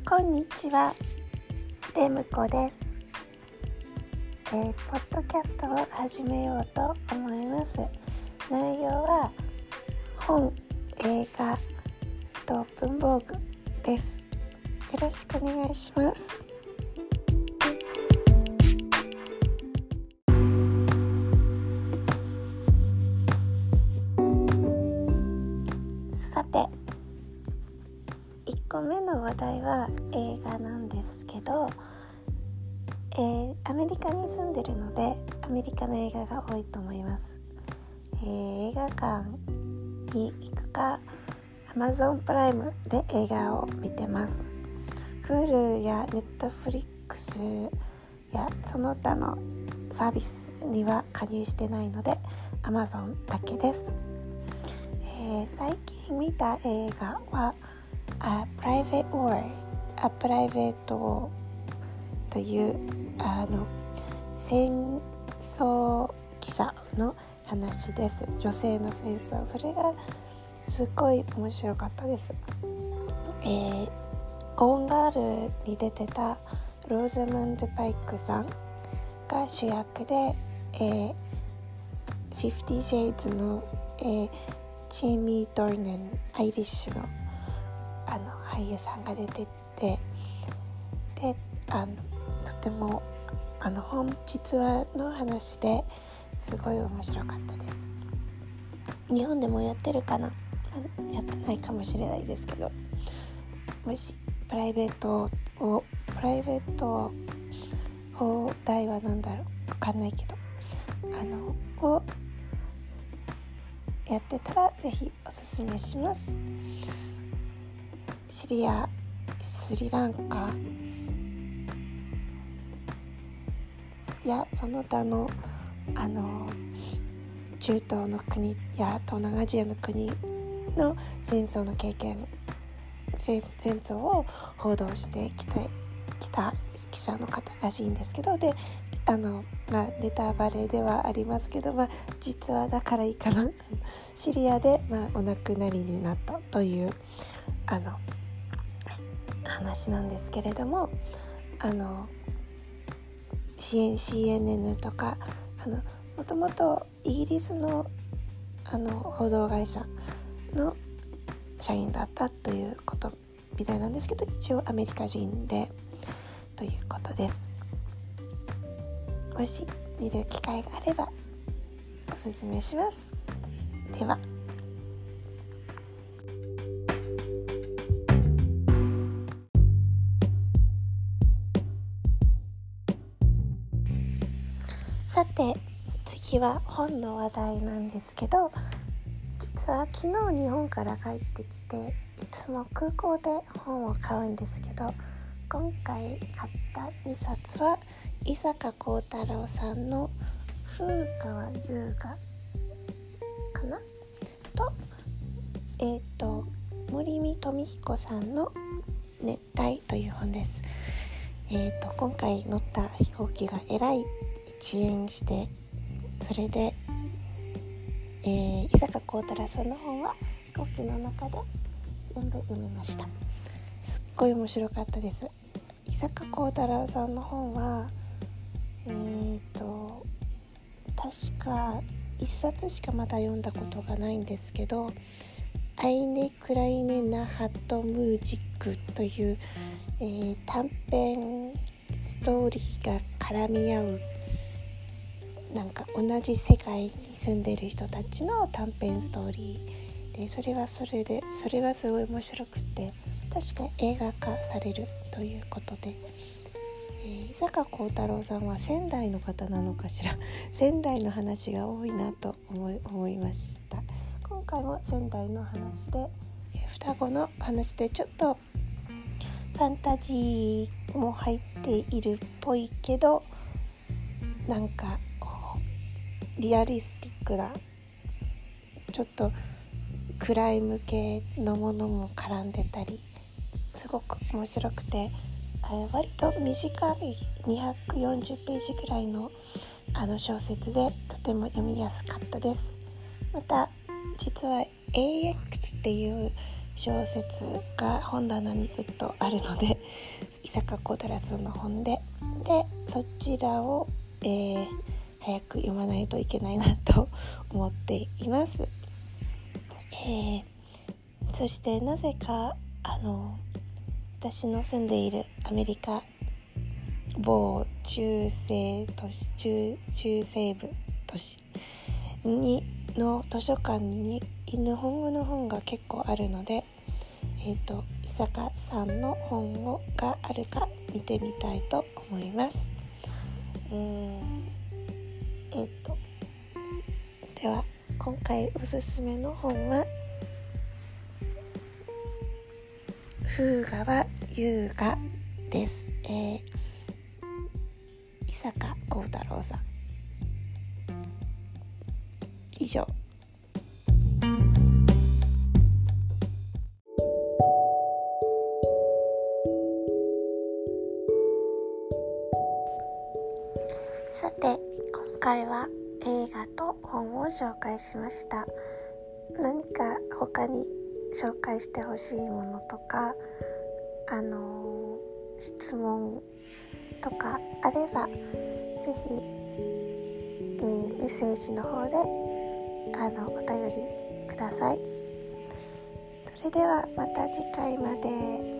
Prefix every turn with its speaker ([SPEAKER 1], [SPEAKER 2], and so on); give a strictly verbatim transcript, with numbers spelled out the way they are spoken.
[SPEAKER 1] こんにちは、レムコです、えー、ポッドキャストを始めようと思います。内容は本、映画と文房具です。よろしくお願いします。さて、いっこめの話題は映画なんですけど、えー、アメリカに住んでるのでアメリカの映画が多いと思います。えー、映画館に行くか Amazon プライムで映画を見てます。 Hulu や Netflix やその他のサービスには加入してないので Amazon だけです。えー、最近見た映画はA Private War A Private War というあの戦争記者の話です。女性の戦争、それがすごい面白かったです。えー、ゴーンガールに出てたローザムンド・パイクさんが主役で、えー、フィフティ Shades の、えー、チェイミー・ドーネン、アイリッシュのあの俳優さんが出てて、であのとてもあの本実話の話ですごい面白かったです。日本でもやってるかな、やってないかもしれないですけど、もしプライベートをプライベート放題はなんだろうわかんないけどあのをやってたらぜひおすすめします。シリア、スリランカやその他のあの中東の国や東南アジアの国の戦争の経験、戦争を報道してきてきた記者の方らしいんですけど、であの、まあ、ネタバレではありますけど、まあ、実はだからいいかなシリアで、まあ、お亡くなりになったというあの話なんですけれども、あの シーエヌエヌ とかあのもともとイギリスのあの報道会社の社員だったということみたいなんですけど、一応アメリカ人でということです。もし見る機会があればおすすめします。では。さて次は本の話題なんですけど、実は昨日日本から帰ってきていつも空港で本を買うんですけど、今回買ったにさつは伊坂幸太郎さんの風川優雅かなと、えっと森見富彦さんの熱帯という本です。えっと今回乗った飛行機がえらい遅延して、それで、えー、伊坂幸太郎さんの本は飛行機の中で全部読みました。すっごい面白かったです。伊坂幸太郎さんの本はえーと確か一冊しかまだ読んだことがないんですけど、アイネ・クライネ・ナハット・ムージックという、えー、短編ストーリーが絡み合う、なんか同じ世界に住んでいる人たちの短編ストーリーで、それはそれでそれはすごい面白くて、確か映画化されるということで、えー、伊坂幸太郎さんは仙台の方なのかしら仙台の話が多いなと思い、思いました。今回も仙台の話で、えー、双子の話でちょっとファンタジーも入っているっぽいけど、なんかリアリスティックなちょっとクライム系のものも絡んでたり、すごく面白くて、割と短いにひゃくよんじゅうページぐらいのあの小説でとても読みやすかったです。また実は エーエックス っていう小説が本棚にずっとあるので、伊坂幸太郎さんの本ででそちらを、えー、早く読まないといけないなと思っています。えー、そしてなぜかあの私の住んでいるアメリカ某中西都市 中, 中西部都市にの図書館に日本語の本が結構あるので、えーと、伊坂さんの本をがあるか見てみたいと思います。えーえーとでは今回おすすめの本は風川優雅です。えー、伊坂幸太郎さん。以上。さて、今回は映画と本を紹介しました。何か他に紹介してほしいものとか、あのー、質問とかあれば、ぜひ、えー、メッセージの方であのお便りください。それではまた次回まで。